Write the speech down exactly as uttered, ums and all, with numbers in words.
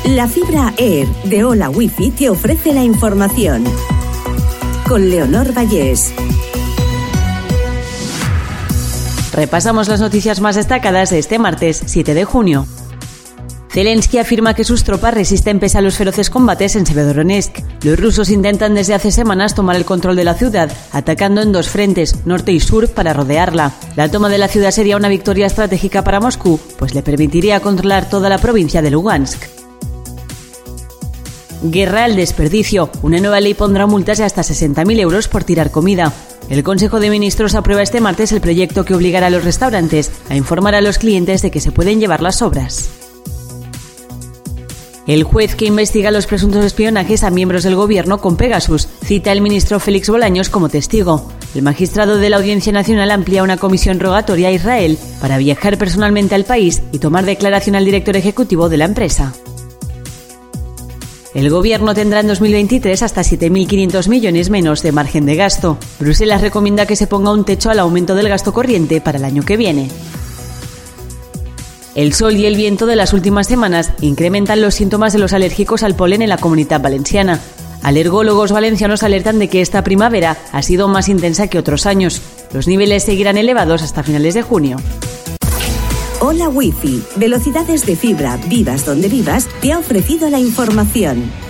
La fibra Air de Hola Wifi te ofrece la información. Con Leonor Vallés. Repasamos las noticias más destacadas de este martes siete de junio. Zelensky afirma que sus tropas resisten pese a los feroces combates en Severodonetsk. Los rusos intentan desde hace semanas tomar el control de la ciudad, atacando en dos frentes, norte y sur, para rodearla. La toma de la ciudad sería una victoria estratégica para Moscú, pues le permitiría controlar toda la provincia de Lugansk. Guerra al desperdicio. Una nueva ley pondrá multas de hasta sesenta mil euros por tirar comida. El Consejo de Ministros aprueba este martes el proyecto que obligará a los restaurantes a informar a los clientes de que se pueden llevar las sobras. El juez que investiga los presuntos espionajes a miembros del gobierno con Pegasus cita al ministro Félix Bolaños como testigo. El magistrado de la Audiencia Nacional amplía una comisión rogatoria a Israel para viajar personalmente al país y tomar declaración al director ejecutivo de la empresa. El gobierno tendrá en dos mil veintitrés hasta siete mil quinientos millones menos de margen de gasto. Bruselas recomienda que se ponga un techo al aumento del gasto corriente para el año que viene. El sol y el viento de las últimas semanas incrementan los síntomas de los alérgicos al polen en la Comunitat Valenciana. Alergólogos valencianos alertan de que esta primavera ha sido más intensa que otros años. Los niveles seguirán elevados hasta finales de junio. Hola Wifi, velocidades de fibra, vivas donde vivas, te ha ofrecido la información.